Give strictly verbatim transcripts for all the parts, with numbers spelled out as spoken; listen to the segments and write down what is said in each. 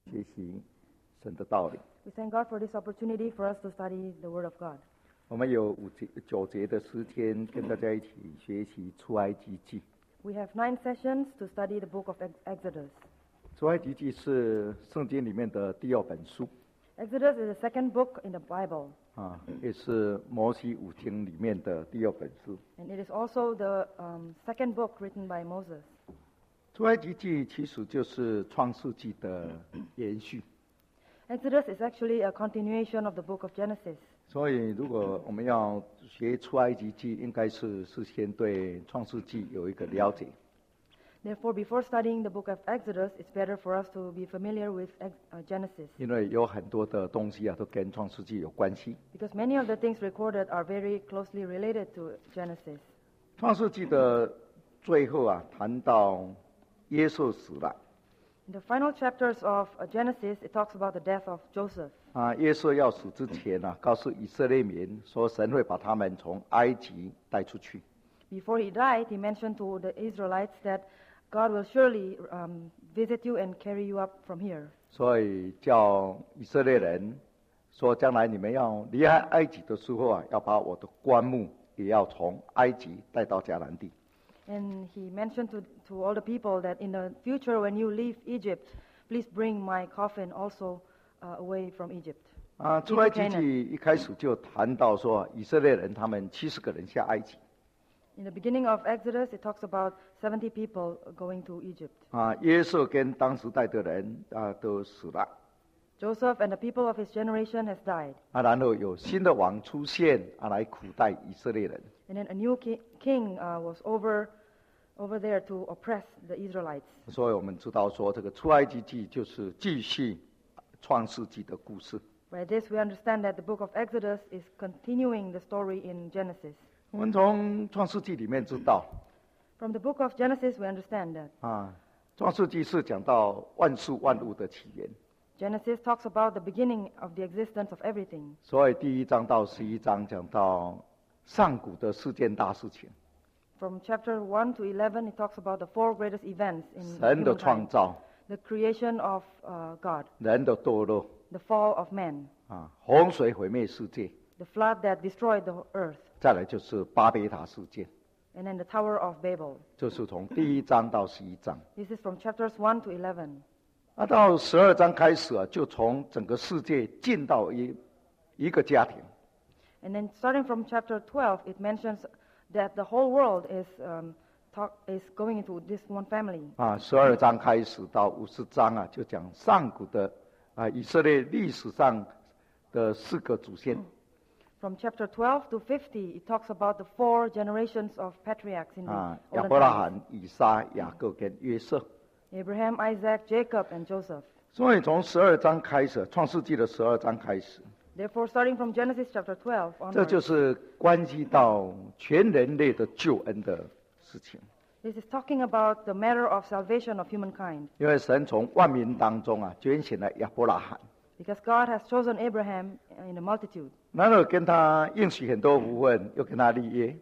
学习神的道理。 We thank God for this opportunity for us to study the Word of God. 我们有五节九节的时间跟大家一起学习出埃及记。 We have nine sessions to study the book of Exodus. 出埃及记是圣经里面的第二本书。 Exodus is the second book in the Bible. 啊，也是摩西五经里面的第二本书。 And it is also the um, second book written by Moses. 出埃及记其实就是创世纪的延续。 Exodus is actually a continuation of the book of Genesis. 所以，如果我们要学出埃及记，应该是事先对创世纪有一个了解。 Therefore, before studying the book of Exodus, it's better for us to be familiar with uh, Genesis. 因为有很多的东西啊，都跟创世纪有关系。 Because many of the things recorded are very closely related to Genesis. 创世纪的最后啊，谈到约瑟死了。 In the final chapters of uh, Genesis, it talks about the death of Joseph. 啊，约瑟要死之前啊，告诉以色列民说，神会把他们从埃及带出去。 Before he died, he mentioned to the Israelites that God will surely um, visit you and carry you up from here. 所以叫以色列人说，将来你们要离开埃及的时候啊，要把我的棺木也要从埃及带到迦南地。 And he mentioned to, to all the people that in the future when you leave Egypt, please bring my coffin also uh, away from Egypt. 啊，出埃及记一开始就谈到说，以色列人他们七十个人下埃及。 In the beginning of Exodus, it talks about seventy people going to Egypt. 啊，约瑟跟当时代的人啊都死了。 Joseph and the people of his generation has died. 啊，然后有新的王出现啊，来苦待以色列人。 And then a new ki- king uh, was over over there to oppress the Israelites. 所以我们知道说，这个出埃及记就是继续创世纪的故事。 By this, we understand that the book of Exodus is continuing the story in Genesis. 我们从创世纪里面知道， From the book of Genesis, we understand that 啊，创世纪是讲到万事万物的起源。 Genesis talks about the beginning of the existence of everything. 所以第一章到十一章讲到上古的四件大事情。 From chapter one to eleven, it talks about the four greatest events in 神的 humankind. 创造， The creation of uh, God, 人的堕落， the fall of man, 啊，洪水毁灭世界， the flood that destroyed the earth, 再来就是巴别塔事件， and then the Tower of Babel. 就是从第一章到十一章。 This is from chapters one to eleven. 那到十二章开始啊，就从整个世界进到一一个家庭。 And then starting from chapter twelve, it mentions that the whole world is um, talk, is going into this one family. 啊，十二章开始到五十章啊，就讲上古的啊以色列历史上的四个祖先。 From chapter twelve to fifty, it talks about the four generations of patriarchs in the 啊，亚 olden 伯拉 times. 罕、以撒、雅各跟约瑟。 Abraham, Isaac, Jacob, and Joseph. 所以从十二章开始，创世纪的十二章开始， Therefore, starting from Genesis chapter twelve 这 onwards, 就是关系到全人类的救恩的事情。 this is talking about the matter of salvation of humankind. 因为神从万民当中啊拣选了亚伯拉罕， Because God has chosen Abraham in a multitude. 然后跟他应许很多福分，又跟他立约。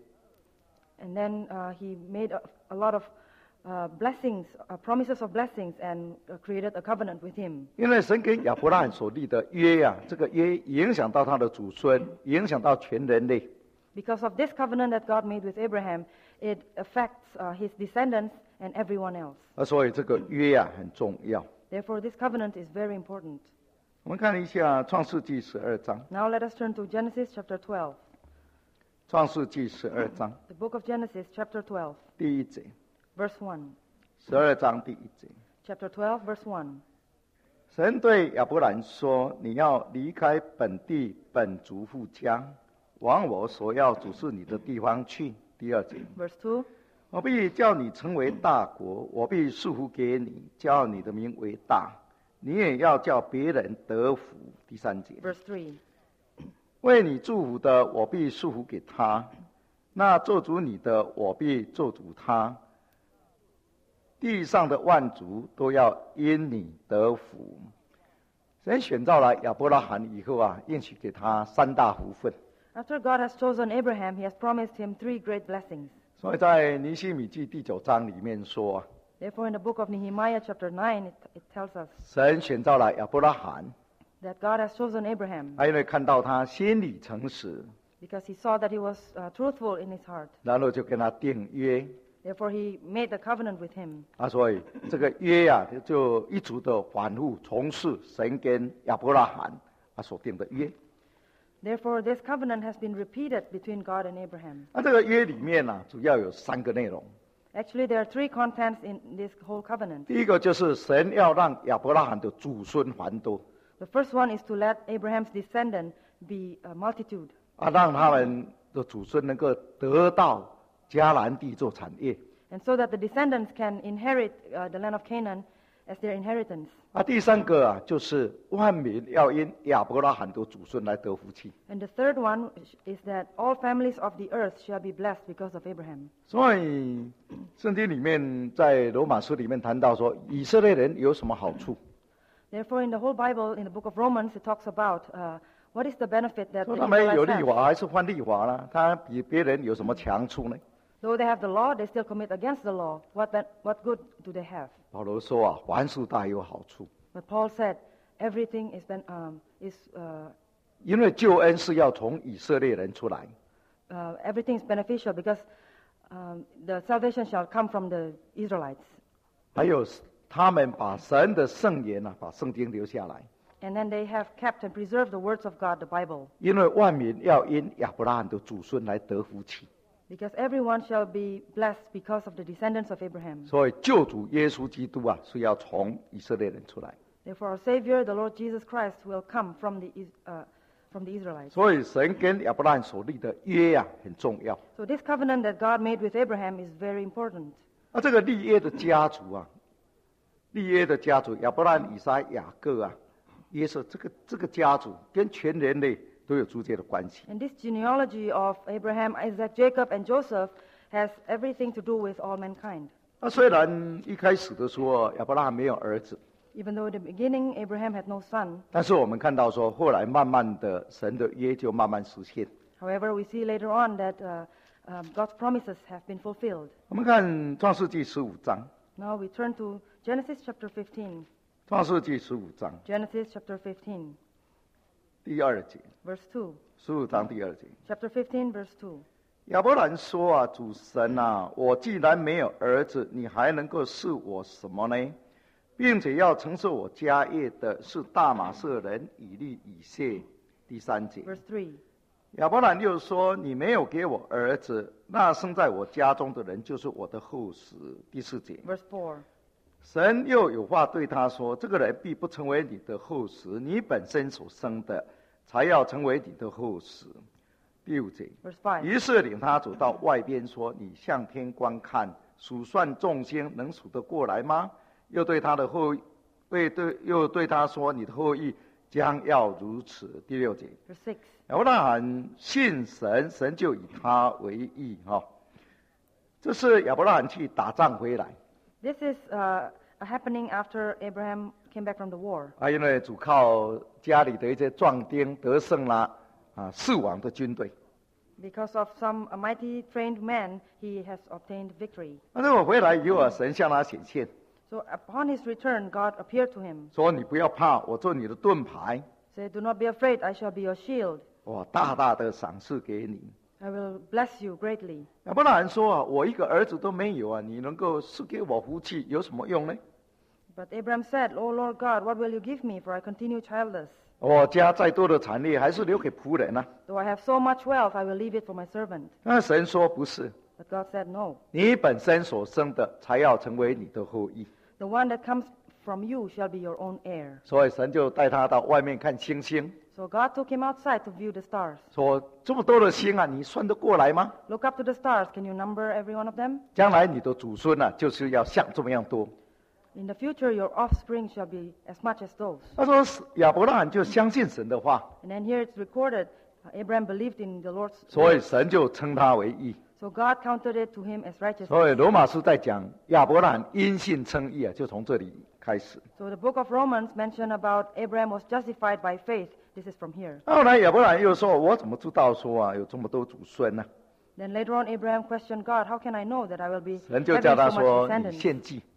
And then uh, he made a, a lot of uh, blessings, uh, promises of blessings, and uh, created a covenant with him. 因为神跟亚伯拉罕所立的约呀、啊，这个约影响到他的祖孙，影响到全人类。 Because of this covenant that God made with Abraham, it affects uh, his descendants and everyone else. 啊，所以这个约呀、啊、很重要。 Therefore, this covenant is very important. 我们看一下创世纪十二章， Now let us turn to Genesis chapter twelve. 创世纪十二章 The book of Genesis chapter twelve, 第一节， verse one. 十二章第一节。 Chapter twelve, verse one. 神对亚伯兰说：“你要离开本地本族父家，往我所要指示你的地方去。”第二节， Verse two. 我必叫你成为大国，我必祝福给你，叫你的名为大，你也要叫别人得福。第三节， Verse three. 为你祝福的，我必祝福给他；那做主你的，我必做主他。地上的万族都要因你得福。神选召了亚伯拉罕以后啊，应许给他三大福分。 After God has chosen Abraham, he has promised him three great blessings. 所以在尼希米记第九章里面说啊， Therefore, in the book of Nehemiah, chapter nine, it, it tells us 神选召了亚伯拉罕， that God has chosen Abraham 他因为看到他心里诚实， because he saw that he was uh, truthful in his heart. 然后就跟他订约。 Therefore, he made the covenant with him. 啊，所以这个约呀、啊，就一直的反复从事神跟亚伯拉罕啊所定的约。 Therefore, this covenant has been repeated between God and Abraham. 那、这个约里面呢、啊，主要有三个内容。 Actually, there are three contents in this whole covenant. 第一个就是神要让亚伯拉罕的祖孙繁多， The first one is to let Abraham's descendant be a multitude, 啊，让他们的祖孙能够得到迦南地做产业。 and so that the descendants can inherit uh, the land of Canaan as their inheritance. 啊，第三个啊，就是万民要因亚伯拉罕的祖孙来得福气。 And the third one is that all families of the earth shall be blessed because of Abraham. 所以圣经里面在罗马书里面谈到说，以色列人有什么好处？ Therefore, in the whole Bible, in the book of Romans, it talks about uh, what is the benefit that 说 the 他们有 Israelites 律 have. 法还是犯律法呢？他比别人有什么强处呢？ Though they have the law, they still commit against the law. What, ben- what good do they have? 保罗说啊，凡事大有好处， But Paul said, everything is, ben- um, is uh, 因为救恩是要从以色列人出来。 uh, everything is beneficial because um, the salvation shall come from the Israelites. 还有他们把神的圣言啊，把圣经留下来， And then they have kept and preserved the words of God, the Bible. 因为万民要因亚伯拉罕的祖孙来得福气。 Because everyone shall be blessed because of the descendants of Abraham. 所以救主耶稣基督啊，是要从以色列人出来。 Therefore, our Savior, the Lord Jesus Christ, will come from the, Is- uh, from the Israelites. 所以神跟亚伯拉罕所立的约啊，很重要。 So this covenant that God made with Abraham is very important. 那这个立约的家族啊，立约的家族，亚伯拉罕、以撒、雅各啊，耶稣这个这个家族跟全人类都有直接的关系。 And this genealogy of Abraham, Isaac, Jacob, and Joseph has everything to do with all mankind. 那虽然一开始的时候亚伯拉罕没有儿子， Even though in the beginning Abraham had no son, 但是我们看到说，后来慢慢的神的约就慢慢实现。 however, we see later on that uh, um, God's promises have been fulfilled. 我们看创世纪十五章， Now we turn to Genesis chapter fifteen. 创世纪十五章 Genesis chapter fifteen, 第二节， verse two. 十五章第二节。 Chapter fifteen, verse two. 亚伯兰说啊，主神啊，我既然没有儿子，你还能够赐我什么呢？并且要承受我家业的是大马色人以利以谢。第三节， Verse three. 亚伯兰又说：你没有给我儿子，那生在我家中的人就是我的后嗣。第四节， Verse four. 神又有话对他说：这个人必不成为你的后嗣，你本身所生的才要成为你的后嗣。第五节， Verse five. 于是领他走到外边，说：你向天观看，数算众星，能数得过来吗？又对他的后，对对，又对他说：你的后裔将要如此。第六节， Verse six. 亚伯拉罕信神，神就以他为义。哈、哦，这是亚伯拉罕去打仗回来， This is uh, a happening after Abraham came back from the war. 啊，因为主靠家里的一些壮丁得胜了啊，四王的军队。 Because of some a mighty trained man, he has obtained victory. 那等我回来以后啊，神向他显现， So upon his return, God appeared to him. 说：你不要怕，我做你的盾牌， Said, do not be afraid, I shall be your shield. 我大大的赏赐给你。 I will bless you greatly. 亚伯拉罕说啊，我一个儿子都没有啊，你能够赐给我福气有什么用呢？ But Abraham said, O Lord God, what will you give me, for I continue childless? 我家再多的产业还是留给仆人啊。 Though I have so much wealth, I will leave it for my servant. 那神说不是， But God said, no. 你本身所生的才要成为你的后裔。 The one that comes from you shall be your own heir. 所以神就带他到外面看星星， So God took him outside to view the stars. 说这么多的星啊，你算得过来吗？ Look up to the stars. Can you number every one of them? 将来你的祖孙啊，就是要像这么样多。 In the future, your offspring shall be as much as those. 他说亚伯拉罕就相信神的话， And then here it's recorded, uh, Abraham believed in the Lord's 所以 word. 神就称他为义。 So God counted it to him as 所以 righteousness. 罗马书在讲亚伯拉罕因信称义啊，就从这里开始。 So the book of Romans mentioned about Abraham was justified by faith. This is from here. 后来亚伯拉罕又说：“我怎么知道说啊有这么多祖孙呢、 Then later on, Abraham questioned God, how can I know that I will be 神就 having 叫他 so 说：“ much 你 descendants? 献祭。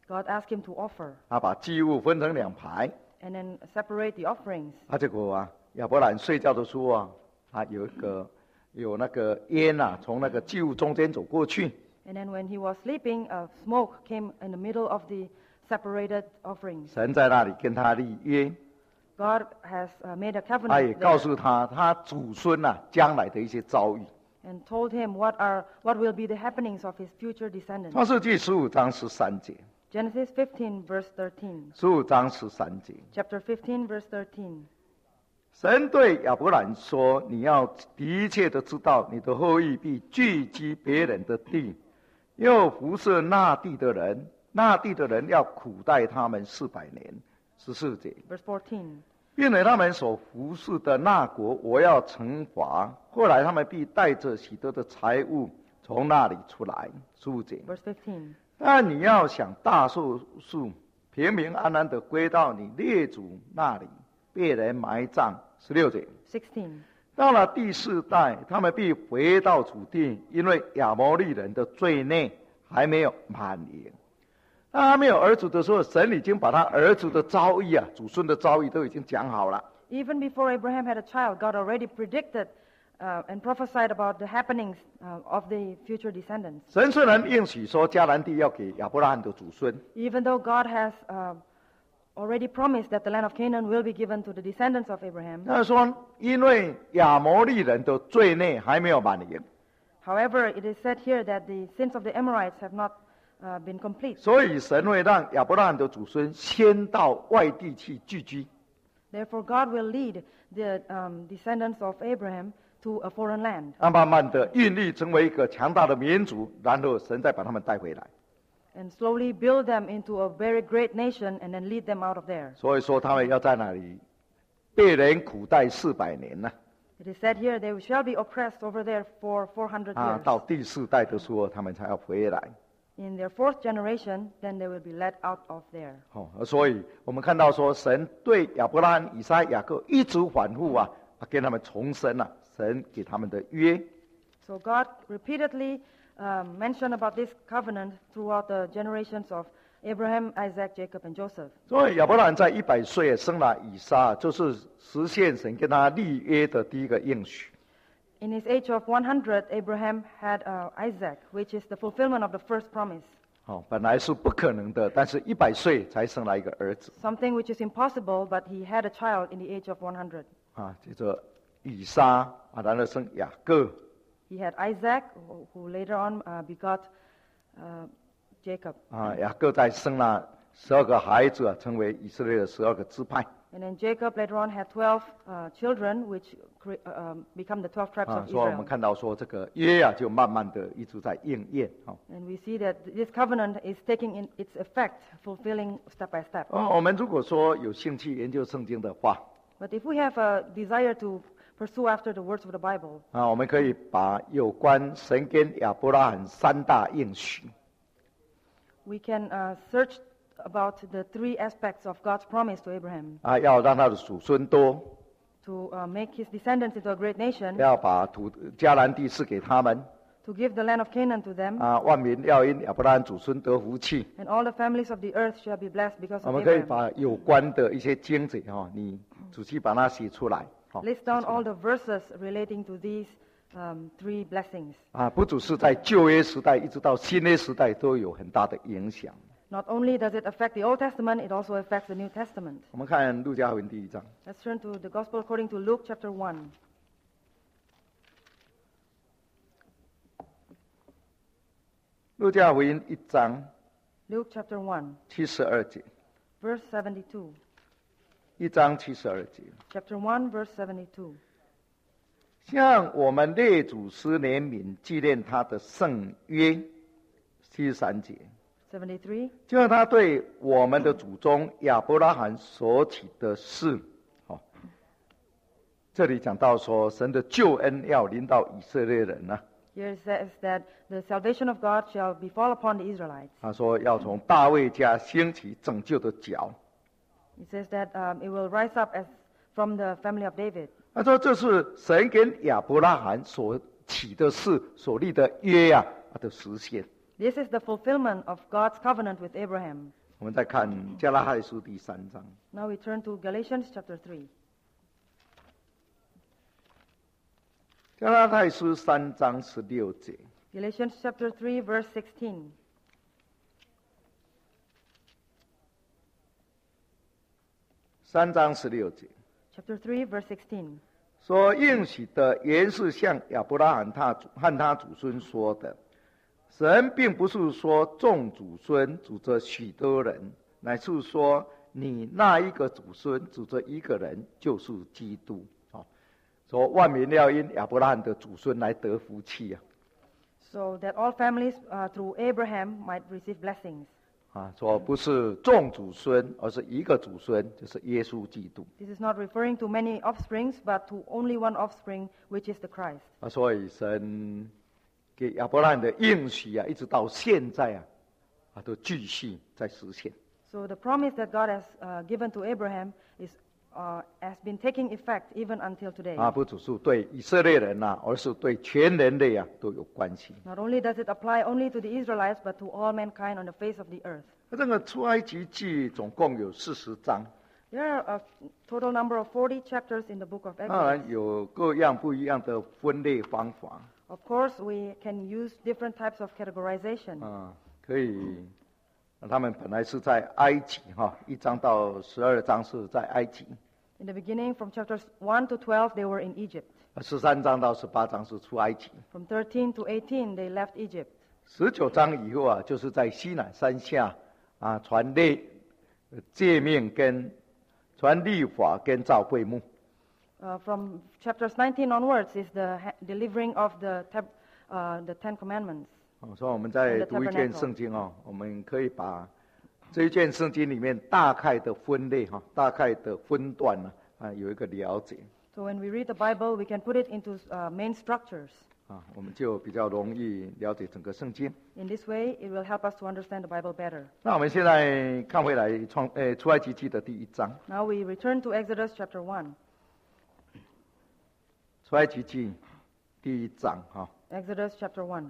God asked him to offer 他把祭物分成两排。 and then separate the offerings. 啊，结果啊，亚伯兰睡觉的时候啊，他有一个有那个烟啊，从那个祭物中间走过去。 And then when he was sleeping, uh, smoke came in the middle of the separated offerings. 神在那里跟他立约， God has uh, made a 他也 covenant 告 there 诉他他祖孙啊将来的一些遭遇。 and told him what are what will be the happenings of his future descendants. 创世纪十五章十三节， Genesis fifteen, verse thirteen. 十五章十三节， Chapter fifteen, verse thirteen. 神对亚伯兰说：“你要的确的知道，你的后裔必聚集别人的地，又服侍那地的人，那地的人要苦待他们四百年。”十四节， Verse fourteen. 并且他们所服侍的那国，我要惩罚。后来他们必带着许多的财物从那里出来。十五节。 Verse fifteen. 但你要想大寿数，平平安安的归到你列祖那里，被人埋葬。十六节。 sixteen. 到了第四代，他们必回到祖地，因为亚摩利人的罪孽还没有满盈。当他没有儿子的时候，神已经把他儿子的遭遇啊，祖孙的遭遇都已经讲好了。 Even before Abraham had a child, God already predicted uh, and prophesied about the happenings uh, of the future descendants. 神虽然应许说迦南地要给亚伯拉罕的祖孙， Even though God has uh, already promised that the land of Canaan will be given to the descendants of Abraham, 他说因为亚摩利人的罪孽还没有满盈， however, it is said here that the sins of the Amorites have not uh, been complete. 所以神会让亚伯拉罕的祖孙先到外地去聚居。 Therefore, God will lead the um, descendants of Abraham to a foreign land. 那慢慢的孕育成为一个强大的民族，然后神再把他们带回来。 And slowly build them into a very great nation and then lead them out of there. 所以说他们要在那里被人苦待四百年呢、 It is said here they shall be oppressed over there for four hundred 啊， years. 到第四代的时候，他们才要回来。 In their fourth generation, then they will be led out of there. 哦，所以我们看到说，神对亚伯拉罕、以撒、雅各一直反复啊，啊跟他们重申了、啊、神给他们的约。 So God repeatedly um, mentioned about this covenant throughout the generations of Abraham, Isaac, Jacob, and Joseph. 所以亚伯拉罕在一百岁生了以撒，就是实现神跟他立约的第一个应许。 In his age of one hundred, Abraham had uh, Isaac, which is the fulfillment of the first promise. 哦，本来是不可能的，但是一百岁才生了一个儿子 Something which is impossible, but he had a child in the age of one hundred. 啊，叫做以撒啊，然后生雅各 He had Isaac, who, who later on uh, begot uh, Jacob. 啊，雅各再生了十二个孩子啊，成为以色列的十二个支派 And then Jacob later on had twelve uh, children, which cre- uh, um, become the twelve tribes 啊， of 所以我们 Israel. 看到说这个约啊，就慢慢的一直在应验哦。 And we see that this covenant is taking in its effect, fulfilling step by step. 哦，我们如果说有兴趣研究圣经的话， But if we have a desire to pursue after the words of the Bible, 啊，我们可以把有关神跟亚伯拉罕三大应许 we can uh, search about the three aspects of God's promise to Abraham 啊，要让他的祖孙多， to uh, make his descendants into a great nation, 要把土迦南地赐给他们 to give the land of Canaan to them, 啊，万民要因亚伯拉罕祖孙得福气。 and all the families of the earth shall be blessed because 我 of 们可以 Abraham. 把有关的一些经节哈，你仔细把它写出来。好 List down all the verses relating to these um, three blessings. 啊，不只是在旧约时代，一直到新约时代都有很大的影响。 Not only does it affect the Old Testament, it also affects the New Testament. 我们看路加福音第一章， Let's turn to the Gospel according to Luke chapter one. 路加福音一章 Luke chapter one, 七十二节， verse seventy-two. 一章七十二节， Chapter one, verse seventy-two. 向我们列祖师怜悯，纪念他的圣约。七十三节， seventy-three. 就像他对我们的祖宗亚伯拉罕所起的事。好，这里讲到说，神的救恩要临到以色列人呢、 Here it says that the salvation of God shall befall upon the Israelites. 他说要从大卫家兴起拯救的脚。 It says that um, it will rise up as from the family of David. 他说这是神跟亚伯拉罕所起的事，所立的约啊，它的实现。 This is the fulfillment of God's covenant with Abraham. 我们再看加拉太书第三章， Now we turn to Galatians chapter three. 加拉太书三章十六节， Galatians chapter three, verse sixteen. 三章十六节 Chapter three, verse sixteen. 说应许的原是像亚伯拉罕他祖和他祖孙说的，神并不是说众祖孙指着许多人，乃是说你那一个祖孙指着一个人，就是基督。哦，说万民要因亚伯拉罕的祖孙来得福气啊！ So that all families uh, through Abraham might receive blessings. 啊，说不是众祖孙，而是一个祖孙，就是耶稣基督。 This is not referring to many offsprings, but to only one offspring, which is the Christ. 啊，所以神给亚伯拉罕的应许啊，一直到现在啊，啊，都继续在实现。 So the promise that God has uh, given to Abraham is uh, has been taking effect even until today. 啊，不只是对以色列人呐、而是对全人类啊都有關係。 Not only does it apply only to the Israelites, but to all mankind on the face of the earth. 那这个出埃及记总共有四十章， There are a total number of forty chapters in the book of 当 Exodus. 然有各样不一样的分类方法 Of course, we can use different types of categorization. 啊，可以。他们本来是在埃及哈，一章到十二章是在埃及， In the beginning, from chapters one to twelve, they were in Egypt. 十三章到十八章是出埃及， From thirteen to eighteen, they left Egypt. 十九章以后啊，就是在西乃山下啊传列诫命跟传律法跟造会幕。 Uh, from chapters nineteen onwards is the ha- delivering of the, tab- uh, the Ten Commandments. 哦，所以我们在读一卷圣经哦，我们可以把这一卷圣经里面大概的分类哈、大概的分段呢啊有一个了解 So when we read the Bible, we can put it into uh, main structures. 啊，我们就比较容易了解整个圣经。 In this way, it will help us to understand the Bible better. 那我们现在看回来创呃出埃及记的第一章， Now we return to Exodus chapter one. 出埃及记第一章哈、 Exodus chapter one.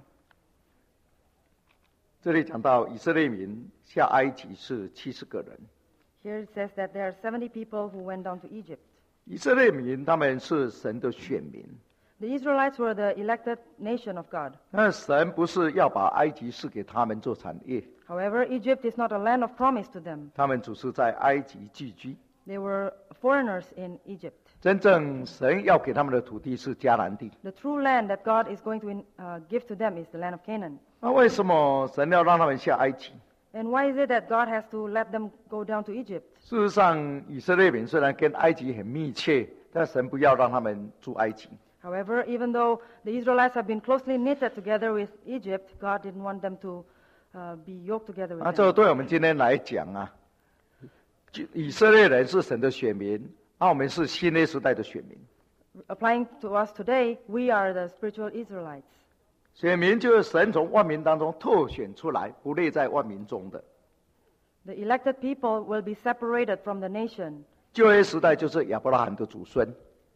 这里讲到以色列民下埃及是七十个人。 Here it says that there are seventy people who went down to Egypt. 以色列民他们是神的选民， The Israelites were the elected nation of God. 那神不是要把埃及赐给他们做产业， However, Egypt is not a land of promise to them. 他们只是在埃及寄居。 They were foreigners in Egypt. 真正神要给他们的土地是迦南地。 The true land that God is going to in, uh, give to them is the land of Canaan. 那为什么神要让他们下埃及？ And why is it that God has to let them go down to Egypt? 事实上，以色列民虽然跟埃及很密切，但神不要让他们住埃及。 However, even though the Israelites have been closely knitted together with Egypt, God didn't want them to uh, be yoked together with 啊，这个 them. 对我们今天来讲啊，就以色列人是神的选民，啊，我们是新约时代的选民。 Applying to us today, we are the spiritual Israelites. 选民就是神从万民当中特选出来，不列在万民中的。 The elected people will be separated from the nation. 旧约时代就是亚伯拉罕的祖孙，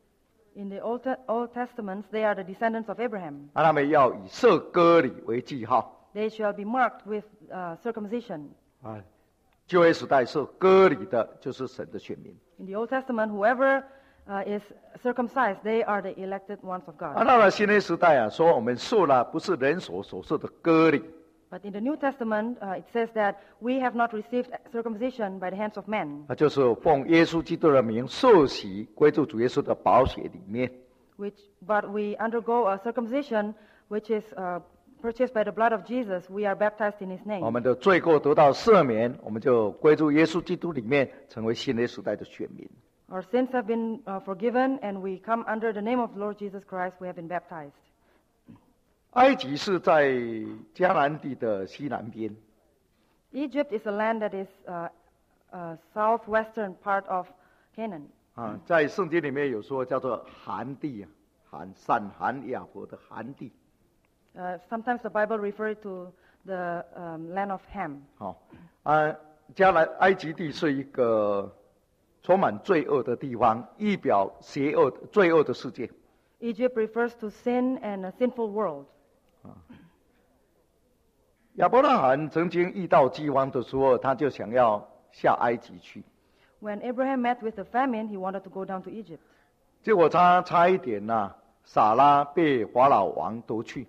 In the Old, Te- Old Testaments, they are the descendants of Abraham. 啊，他们要以设割礼为记号。 They shall be marked with uh, circumcision. 啊，旧约时代是割礼的，就是神的选民。 In the Old Testament, whoever uh, is circumcised, they are the elected ones of 啊， God. 到了新约时代啊，说我们受了不是人所所受的割礼， But in the New Testament, uh, it says that we have not received circumcision by the hands of men, 啊，就是奉耶稣基督的名受洗，归入主耶稣的宝血里面。 which, but we undergo a circumcision which is uh, purchased by the blood of Jesus. We are baptized in His 我 name. 们的罪过得到赦免，我们就归入耶稣基督里面，成为新约时代的选民。 Our sins have been uh, forgiven, and we come under the name of the Lord Jesus Christ. We have been baptized. 埃及是在迦南地的西南边， Egypt is a land that is uh, uh, southwestern part of Canaan. 啊，在圣经里面有说叫做含地啊，含闪含雅伯的含地。 Uh, sometimes the Bible refers to the um, land of Ham. 好、啊，迦南埃及地是一个充满罪恶的地方，预表邪恶、罪恶的世界。 Egypt refers to sin and a sinful world. 亚伯拉罕曾经遇到饥荒的时候，他就想要下埃及去。 When Abraham met with the famine, he wanted to go down to Egypt. 结果他差一点呐、啊，撒拉被法老王夺去。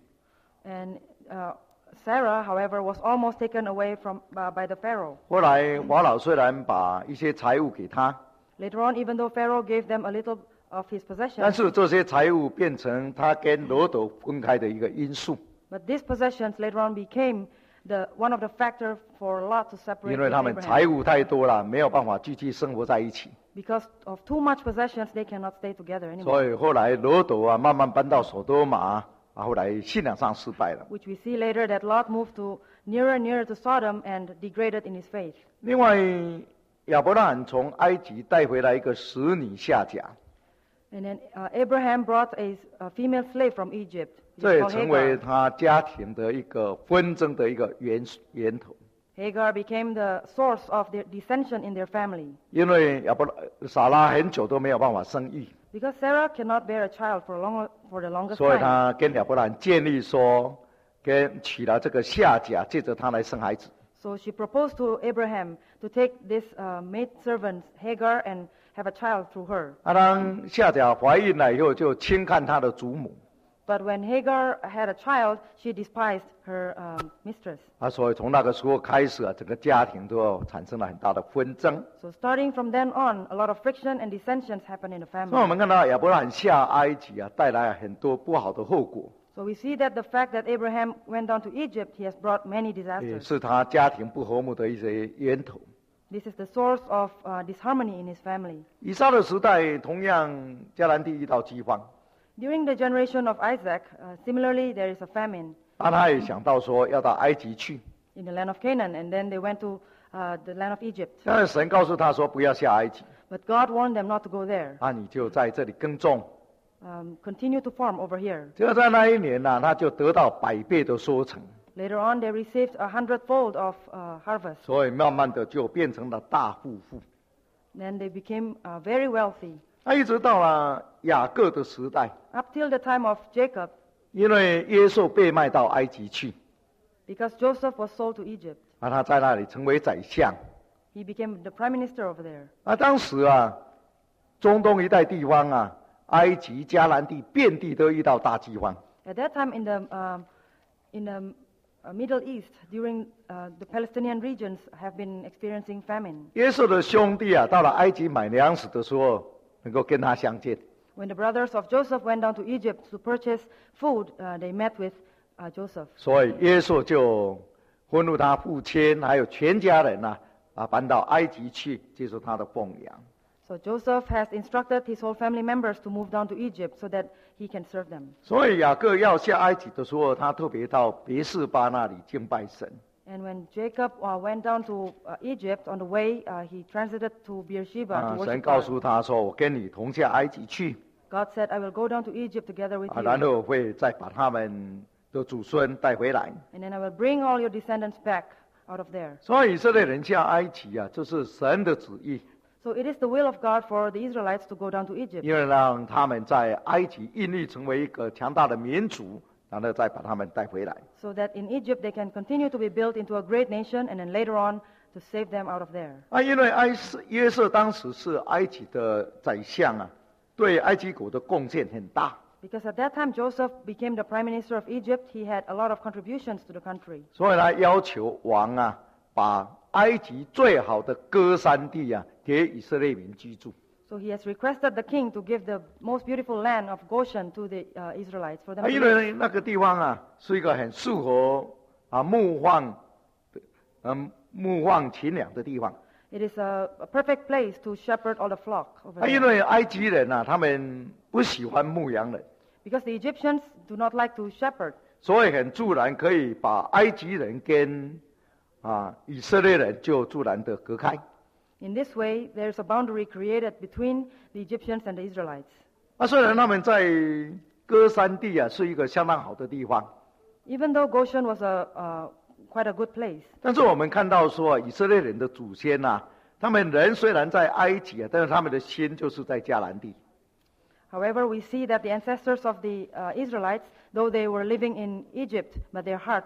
And uh, Sarah, however, was almost taken away from uh, by the Pharaoh. 后来法老虽然把一些财物给他， Later on, even though Pharaoh gave them a little of his 但 possessions, 是这些财物变成他跟罗德分开的一个因素， but these possessions later on became the one of the factor for Lot to separate 因为 with 他们财 Abraham. 物太多了，没有办法继续生活在一起， Because of too much possessions, they cannot stay together 所 anymore. 以后来罗德啊慢慢搬到索多玛，啊后来信仰上失败了。 Which we see later that Lot moved to nearer and nearer to Sodom and degraded in his faith. 另外，亚伯拉罕从埃及带回来一个使女夏甲， And then uh, Abraham brought a, a female slave from Egypt. It 这 is 也 called 成为 Hagar. 他家庭的一个纷争的一个源源头。 Hagar became the source of their dissension in their family. 因为亚伯拉撒拉很久都没有办法生育， Because Sarah cannot bear a child for, a long, for the longest 所以 time. 他跟亚伯拉罕建议说，跟娶了这个夏甲，借着他来生孩子。 So she proposed to Abraham to take this uh, maidservant Hagar and have a child through her. 啊，当夏甲怀孕了以后，就轻看他的祖母， But when Hagar had a child, she despised her um, mistress. 啊，所以从那个时候开始啊，整个家庭都产生了很大的纷争。 So starting from then on, a lot of friction and dissensions happened in the 所以我 family. 们看到亚伯拉罕下埃及啊，带来很多不好的后果， So we see that the fact that Abraham went down to Egypt, he has brought many 也 disasters. 是他家庭不和睦的一些源头。 This is the source of uh, disharmony in his family. 以撒的时代同样，迦南地遇到饥荒， During the generation of Isaac, uh, similarly, there is a famine 那他也想到说要到埃及去， in the land of Canaan, and then they went to uh, the land of Egypt. 但是神告诉他说不要下埃及， But God warned them not to go there. 啊，你就在这里耕种。 Um, continue to farm over here. 就在那一年呢、他就得到百倍的收成， Later on, they received a hundredfold of uh, harvest. 所以慢慢的就变成了大富户。 Then they became uh, very wealthy. 他一直到了雅各的时代， Up till the time of Jacob, 因为约瑟被卖到埃及去， because Joseph was sold to Egypt, 啊，他在那里成为宰相。 he became the prime minister over there. 啊，当时啊，中东一带地方啊，埃及、迦南地遍地都遇到大饥荒。 At that time, in the um, in the uh, Middle East, during uh, the Palestinian regions, have been experiencing famine. 约瑟的兄弟啊，到了埃及买粮食的时候，能够跟他相见。 When the brothers of Joseph went down to Egypt to purchase food, uh, they met with uh, Joseph. 所以约瑟就吩咐他父亲还有全家人呐、啊，啊，搬到埃及去接受他的奉养。 So Joseph has instructed his whole family members to move down to Egypt so that he can serve them. 所以雅各要下埃及的时候，他特别到别是巴那里敬拜神。 And when Jacob uh, went down to uh, Egypt, on the way, uh, he transited to Beersheba 啊 to， 神 worship 告 God. 诉他说：“我跟你同下埃及去。” God said, I will go down to Egypt together with 啊， you. 然后会再把他们的祖孙带回来。 And then I will bring all your descendants back out of there. 所以以色列人下埃及啊，这是神的旨意， So it is the will of God for the Israelites to go down to Egypt, 因为让他们在埃及孕育成为一个强大的民族，然后再把他们带回来。 so that in Egypt they can continue to be built into a great nation, and then later on to save them out of there. 啊，因为埃斯约瑟当时是埃及的宰相啊，对埃及国的贡献很大， Because at that time Joseph became the prime minister of Egypt, he had a lot of contributions to the country. 所以他要求王啊，把埃及最好的歌山地啊，给以色列民居住。 So he has requested the king to give the most beautiful land of Goshen to the uh, Israelites for them 啊， to 因 live. 为那个地方啊，是一个很适合啊牧放，嗯，牧放禽养的地方。 It is a, a perfect place to shepherd all the flock over 啊，因 there. 为埃及人啊，他们不喜欢牧羊人， Because the Egyptians do not like to shepherd. 所以很自然可以把埃及人跟啊以色列人就自然的隔开。 In this way, there's a boundary created between the Egyptians and the Israelites. 啊，虽然他们在歌山地啊是一个相当好的地方， Even though Goshen was a uh, quite a good place, 但是我们看到说啊以色列人的祖先呐、他们人虽然在埃及啊，但是他们的心就是在迦南地。 however, we see that the ancestors of the uh, Israelites, though they were living in Egypt, but their hearts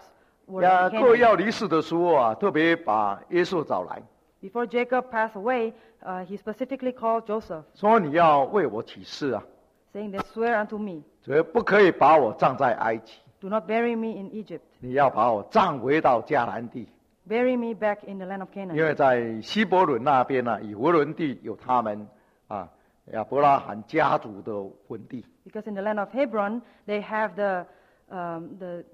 were 雅 in 各 Canaan. 要离世的时候啊，特别把约瑟找来， Before Jacob passed away, uh, he specifically called Joseph, 说你要为我起誓啊， saying that swear unto me, 绝不可以把我葬在埃及， do not bury me in Egypt, 你要把我葬回到迦南地， bury me back in the land of 因 Canaan. 为在希伯伦那边呢、啊，以弗伦地有他们啊亚伯拉罕家族的坟地， Because in the land of Hebron, they have the, um, the,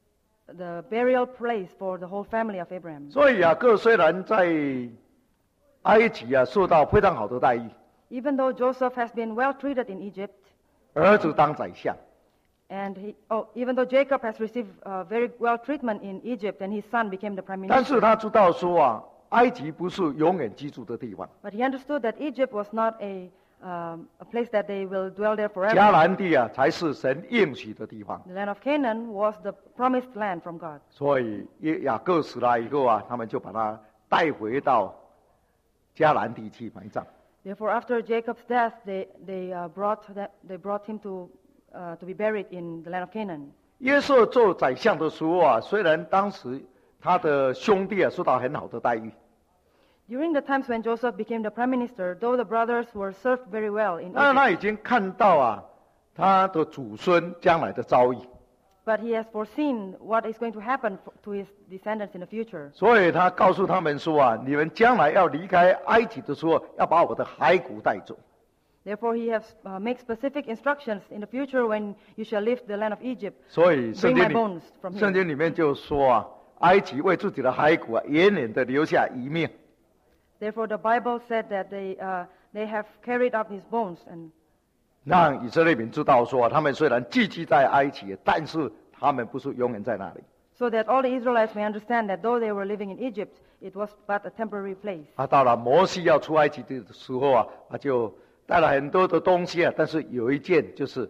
the burial place for the whole family of Abraham. 所以雅各虽然在埃及啊受到非常好的待遇， Even though Joseph has been well treated in Egypt, 儿子当宰相， and he, oh, even though Jacob has received uh, very well treatment in Egypt, and his son became the prime 但是 minister, 他知道说啊，埃及不是永远居住的地方， but he understood that Egypt was not a, um, a place that they will dwell there 迦 forever. 南地啊才是神应许的地方。 The land of Canaan was the promised land from God. 所以雅各死了以后啊，他们就把他带回到迦南地去埋葬。 Therefore, after Jacob's death, they, they, uh, brought, that, they brought him to, uh, to be buried in the land of Canaan. 约瑟做宰相的时候啊，虽然当时他的兄弟啊受到很好的待遇， During the times when Joseph became the prime minister, though the brothers were served very well in 但是 Egypt, 他已经看到啊他的祖孙将来的遭遇， but he has foreseen what is going to happen f- to his descendants in the future. 所以他告诉他们说啊，你们将来要离开埃及的时候，要把我的骸骨带走。 Therefore, he has uh, made specific instructions in the future when you shall leave the land of Egypt. 所以圣 Bring 经 my 里 bones from 圣 here. 经里面就说啊，埃及为自己的骸骨啊，远远的留下一命。 Therefore, the Bible said that they, uh, they have carried up his bones, and 让以色列民知道说，他们虽然寄居在埃及，但是他们不是永远在那里。 so that all the Israelites may understand that though they were living in Egypt, it was but a temporary place. 啊，到了摩西要出埃及的时候啊，他就带了很多的东西啊，但是有一件就是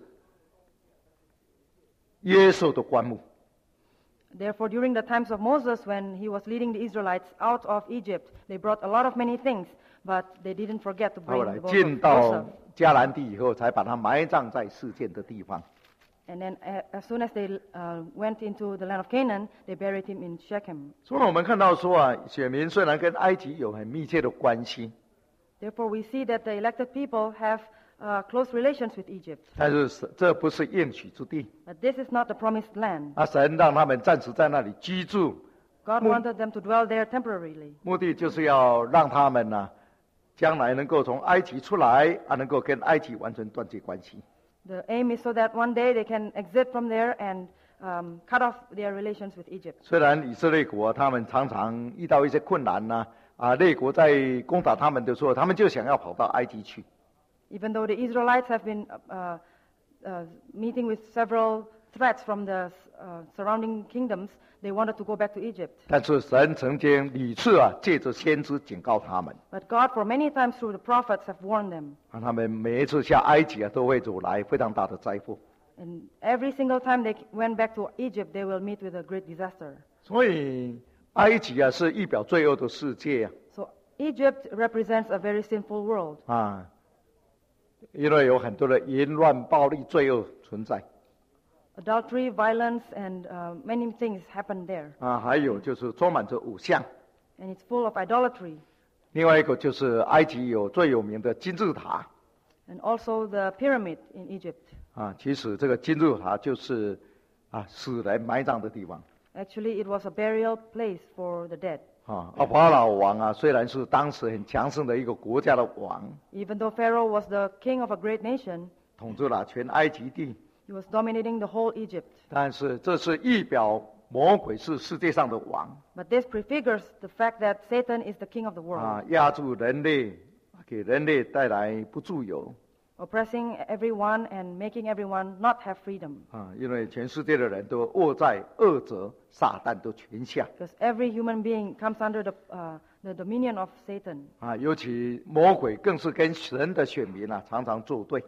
约瑟的棺木。 Therefore, during the times of Moses, when he was leading the Israelites out of Egypt, they brought a lot of many things, but they didn't forget to 后 bring 来 the bones 进 of 到 Joseph. 迦南地以后，才把它埋葬在事件的地方。 And then, uh, as soon as they uh, went into the land of Canaan, they buried him in Shechem. 所以我们看到说啊，选民虽然跟埃及有很密切的关系， Therefore, we see that the elected people have uh, close relations with Egypt. 但是是这不是应许之地。 But this is not the promised land. 啊，神让他们暂时在那里居住， God Mm. wanted them to dwell there temporarily. 目的就是要让他们呢、将来能够从埃及出来，啊，能够跟埃及完全断绝关系。 The aim is so that one day they can exit from there and um, cut off their relations with Egypt. 虽然以色列国他们常常遇到一些困难呐、啊，列国在攻打他们的时候，他们就想要跑到埃及去。 Even though the Israelites have been uh, uh, meeting with several threats from the uh, surrounding kingdoms, they wanted to go back to Egypt. 但是神曾经屡次啊，借着先知警告他们， But God, for many times through the prophets, have warned them. 让他们每一次下埃及啊，都会走来非常大的灾祸。 And every single time they went back to Egypt, they will meet with a great disaster. 所以埃及啊，是预表罪恶的世界 So Egypt represents a very sinful world. 啊，啊，因为有很多的淫乱、暴力、罪恶存在 Adultery, violence, and uh, many things happen there. 啊，还有就是充满着偶像。 And it's full of idolatry. 另外一个就是埃及有最有名的金字塔 And also the pyramid in Egypt. 啊，其实这个金字塔就是啊死人埋葬的地方 Actually, it was a burial place for the dead. 啊。啊，法老王啊，虽然是当时很强盛的一个国家的王， Even though Pharaoh was the king of a great nation, 统治了全埃及地， he was dominating the whole Egypt. 但是这是预表魔鬼是世界上的王 But this prefigures the fact that Satan is the king of the world, 啊，压住人类，给人类带来不自由 oppressing everyone and making everyone not have freedom. 啊，因为全世界的人都握在恶者撒旦的权下 Because every human being comes under the, uh, the dominion of Satan. 啊，尤其魔鬼更是跟神的选民啊常常作对。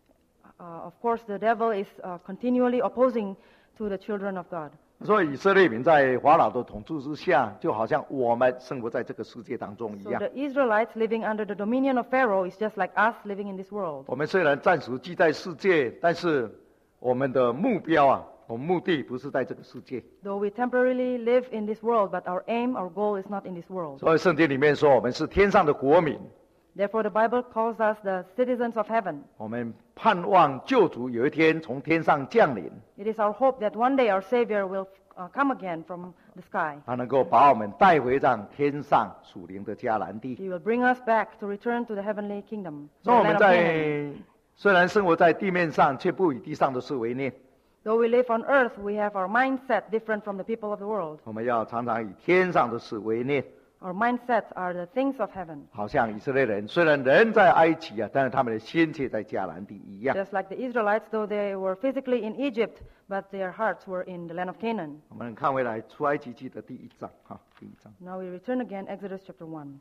Uh, of course, the devil is uh, continually opposing to the children of God. 所以以色列民在法老的统治之下，就好像我们生活在这个世界当中一 So 样。 the Israelites living under the dominion of Pharaoh is just like us living in this world. 我们虽然暂时居在世界，但是我们的目标啊， 我们目的不是在这个世界。 Though we temporarily live in this world, but our aim, our goal is not in this world. 所以圣经里面说，我们是天上的国民， Therefore, the Bible calls us the citizens of heaven. 我们盼望救主有一天从天上降临， It is our hope that one day our Savior will uh, come again from the sky. 他能够把我们带回让天上属灵的迦南地。 He will bring us back to return to the heavenly kingdom. 所以我 the 们 land of Canaan. 在虽然生活在地面上，却不以地上的事为念。 Though we live on earth, we have our mindset different from the people of the world. 我们要常常以天上的事为念。 Our mindsets are the things of heaven. 好像以色列人虽然人在埃及啊，但是他们的心却在迦南地一样。 Just like the Israelites, though they were physically in Egypt, but their hearts were in the land of Canaan. 我们看回来出埃及记的第一章，哈，第一章 Now we return again, Exodus chapter one.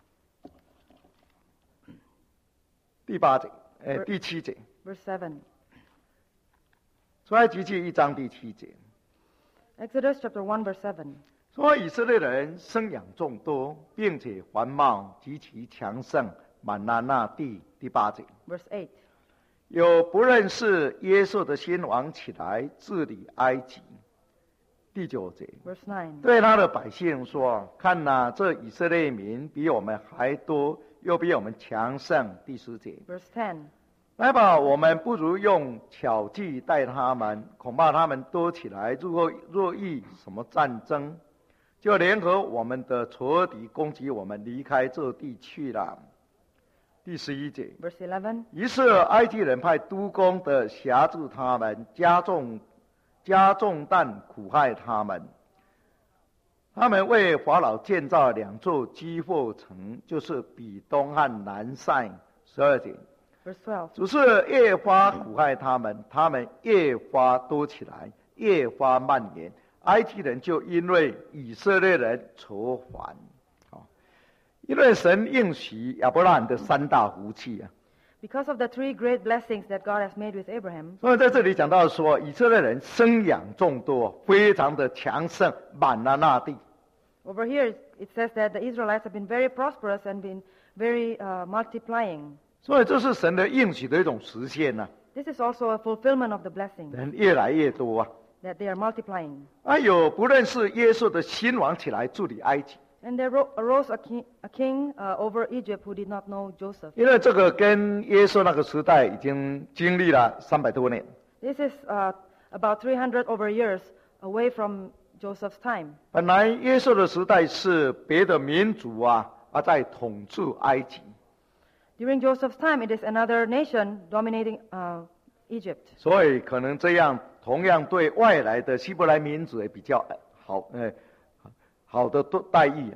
第八节，呃，第七节， Verse seven. 出埃及记一章第七节， Exodus chapter one, verse seven. 说以色列人生养众多，并且繁茂极其强盛，满了那地。第八节， Verse eight. 有不认识耶稣的新王起来治理埃及。第九节， Verse nine. 对他的百姓说：“看哪，这以色列民比我们还多，又比我们强盛。”第十节， Verse ten. 来吧，我们不如用巧计待他们，恐怕他们多起来，若若遇什么战争，就联合我们的仇敌攻击我们，离开这地去了。第十一节， Verse eleven. 于是埃及人派督工的辖制他们，加重加重担苦害他们。他们为法老建造两座基货城，就是比东和南塞。十二节， Verse twelve. 只是越发苦害他们，他们越发多起来，越发蔓延。埃及人就因为以色列人愁烦。好，因为神应许亚伯拉罕的三大福气啊。 Because of the three great blessings that God has made with Abraham, 所以在这里讲到说，以色列人生养众多，非常的强盛，满了那地。 over here it says that the Israelites have been very prosperous and been very uh, multiplying. 所以这是神的应许的一种实现呐、啊， This is also a fulfillment of the blessing 人越来越多啊。 that they are multiplying. 啊，有不认识耶稣的新王起来治理埃及， And there ro- arose a king, a king uh, over Egypt who did not know Joseph. 因为这个跟耶稣那个时代已经经历了三百多年。 This is uh, about three hundred over years away from Joseph's time. 本来耶稣的时代是别的民族啊啊在统治埃及， During Joseph's time, it is another nation dominating uh, Egypt. 所以可能这样同样对外来的希伯来民族也比较好，呃，好的待遇。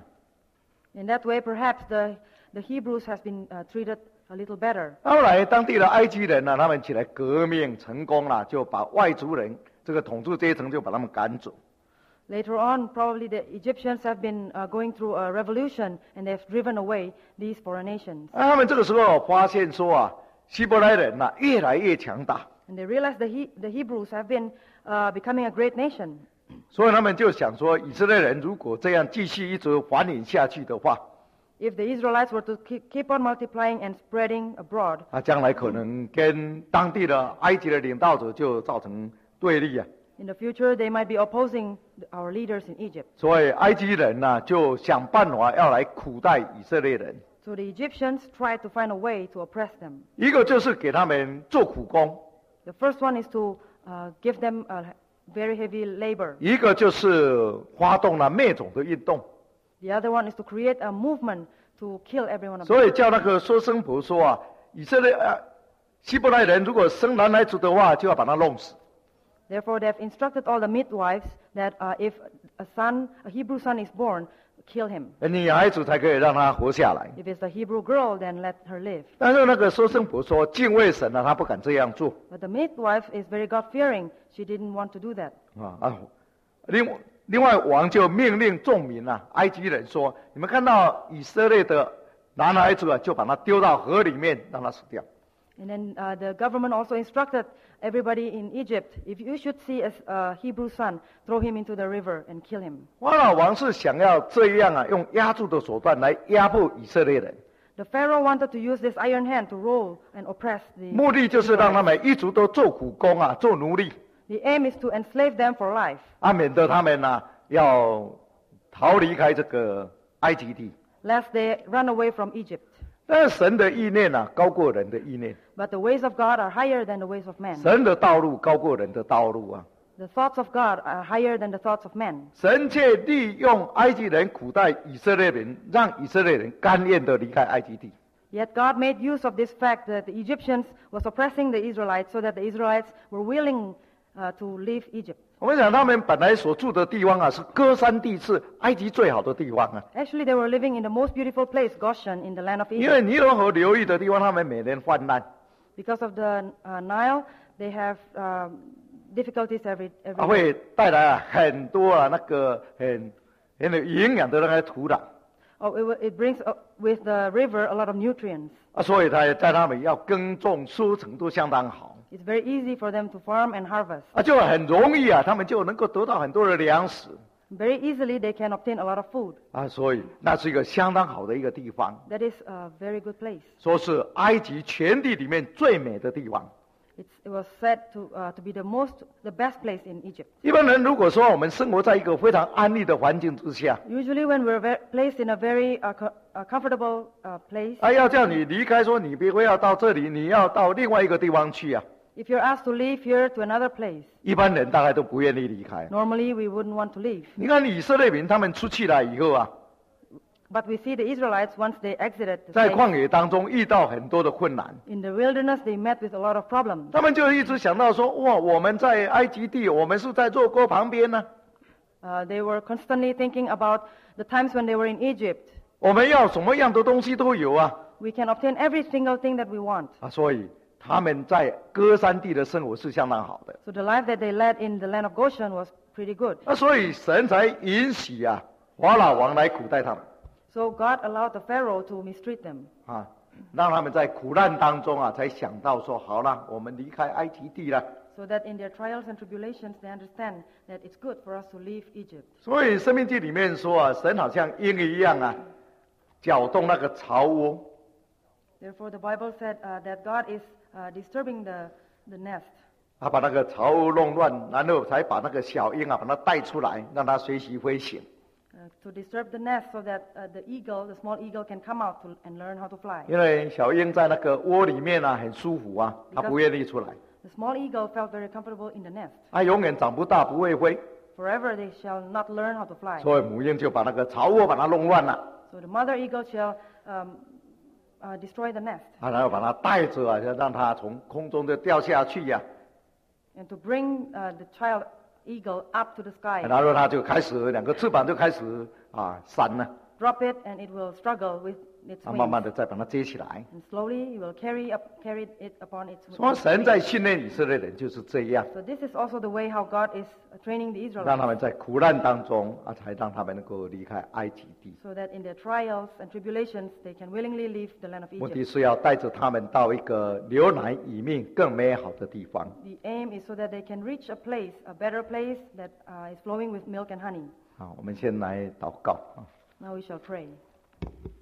In that way, perhaps the, the Hebrews has been uh, treated a little better. 后来当地的埃及人呢，他们起来革命成功了，就把外族人这个统治阶层就把他们赶走。 Later on, probably the Egyptians have been uh, going through a revolution and they've driven away these foreign nations. 啊，他们这个时候发现说啊，希伯来人呐、啊、越来越强大， And they realized the, he- the Hebrews have been uh, becoming a great nation. 所以他们就想说，以色列人如果这样继续一直繁衍下去的话， If the Israelites were to keep, keep on multiplying and spreading abroad, 啊，将来可能跟当地的埃及的领导者就造成对立啊。 in the future they might be opposing our leaders in Egypt. 所以埃及人呐、就想办法要来苦待以色列人， So the Egyptians tried to find a way to oppress them. 一个就是给他们做苦工， The first one is to uh, give them uh, very heavy labor. 一个就是发动了灭种的运动。 The other one is to create a movement to kill every one of them. 所以叫那个说生婆说啊，以色列啊，希伯来人如果生男孩子的话，就要把他弄死。 Therefore, they have instructed all the midwives that uh, if a son, a Hebrew son is born, kill him. 女孩子才可以让他活下来。 If it's a Hebrew girl, then let her live. 但是那个说生婆说敬畏神啊，他不敢这样做 But the midwife is very God-fearing. She didn't want to do that. 啊啊。另另外王就命令众民啊，埃及人说：你们看到以色列的男孩子啊，就把他丢到河里面，让他死掉。 And then uh, the government also instructed everybody in Egypt, if you should see a uh, Hebrew son, throw him into the river and kill him. 法老王是想要这样啊，用压住的手段来压迫以色列人， The Pharaoh wanted to use this iron hand to rule and oppress the 目的就是让他 Israelites. 们一直都做苦工啊，做奴隶。 The aim is to enslave them for life, 啊，免得他们呢、要逃离开这个埃及地。 lest they run away from Egypt. 但是神的意念呢、高过人的意念， But the ways of God are higher than the ways of man. 神的道路高过人的道路啊。 The thoughts of God are higher than the thoughts of men. 神却利用埃及人苦待以色列人，让以色列人甘愿的离开埃及地。 Yet God made use of this fact that the Egyptians were suppressing the Israelites so that the Israelites were willing uh, to leave Egypt. 我们想他们本来所住的地方啊，是歌山地，是埃及最好的地方啊。 Actually, they were living in the most beautiful place, Goshen, in the land of 因为 Egypt. 尼罗河流域的地方，他们每年泛滥， Because of the uh, Nile, they have uh, difficulties every 啊， every 会带来啊很多啊那个很很有营养的那个土壤 Oh, it, will- it brings uh, with the river a lot of nutrients. 啊，所以他在他们要耕种收成都相当好 It's very easy for them to farm and harvest. 啊，就很容易啊，他们就能够得到很多的粮食 Very easily, they can obtain a lot of food. 啊，所以那是一个相当好的一个地方， That is a very good place. 说是埃及全地里面最美的地方。 It's, it was said to, uh, to be the most, the best place in Egypt. 一般人如果说我们生活在一个非常安逸的环境之下， Usually, when we're ve- placed in a very uh, co- uh, comfortable uh, place, 啊，要叫你离开，说你别非要到这里，你要到另外一个地方去啊， if you're asked to leave here to another place, 一般人大概都不愿意离开。 normally we wouldn't want to leave. 你看以色列民他们出去了以后啊， But we see the Israelites, once they exited the 在 place, 旷野当中遇到很多的困难， in the wilderness, they met with a lot of problems. 他们就一直想到说，哇，我们在埃及地，我们是在肉沟旁边呢、 Uh, they were constantly thinking about the times when they were in Egypt. 我们要什么样的东西都有啊， We can obtain every single thing that we want. 啊，所以他们在歌山地的生活是相当好的， So the life that they led in the land of Goshen was pretty good. 啊，所以神才允许啊法老王来苦待他们。 So God allowed the Pharaoh to mistreat them. 啊，让他们在苦难当中啊，才想到说，好了，我们离开埃及地了。 So that in their trials and tribulations, they understand that it's good for us to leave Egypt. 所以《生命记》里面说啊，神好像鹰一样啊，搅动那个巢窝， Therefore, the Bible said uh, that God is uh, disturbing the, the nest. 他把那个巢窝弄乱，然后才把那个小鹰啊，把它带出来，让它学习飞行。 Uh, to disturb the nest so that uh, the eagle, the small eagle, can come out to, and learn how to fly. 因为小鹰在那个窝里面啊，很舒服啊，它不愿意出来， The small eagle felt very comfortable in the nest. 它永远长不大，不会飞， Forever they shall not learn how to fly. 所以母鹰就把那个巢窝把它弄乱了， So the mother eagle shall um, uh, destroy the nest 啊，然后把它带着啊，让它从空中就掉下去呀、 and to bring uh, the child eagle up to the sky. 然后它就开始两个翅膀就开始啊扇了， Drop it and it will struggle with its 啊， wings. 慢慢的再把它接起来。 And slowly it will carry up, carry it upon its 说 wings. 神在训练以色列人就是这样， So this is also the way how God is uh, training the 让他 Israelites. 们在苦难当中啊，才让他们能够离开埃及地。 So that in their trials and tribulations they can willingly leave the land of 目的 Egypt. 是要带着他们到一个流奶与蜜更美好的地方。 The aim is so that they can reach a place, a better place that uh, is flowing with milk and honey. 好，我们先来祷告啊。 Now we shall pray.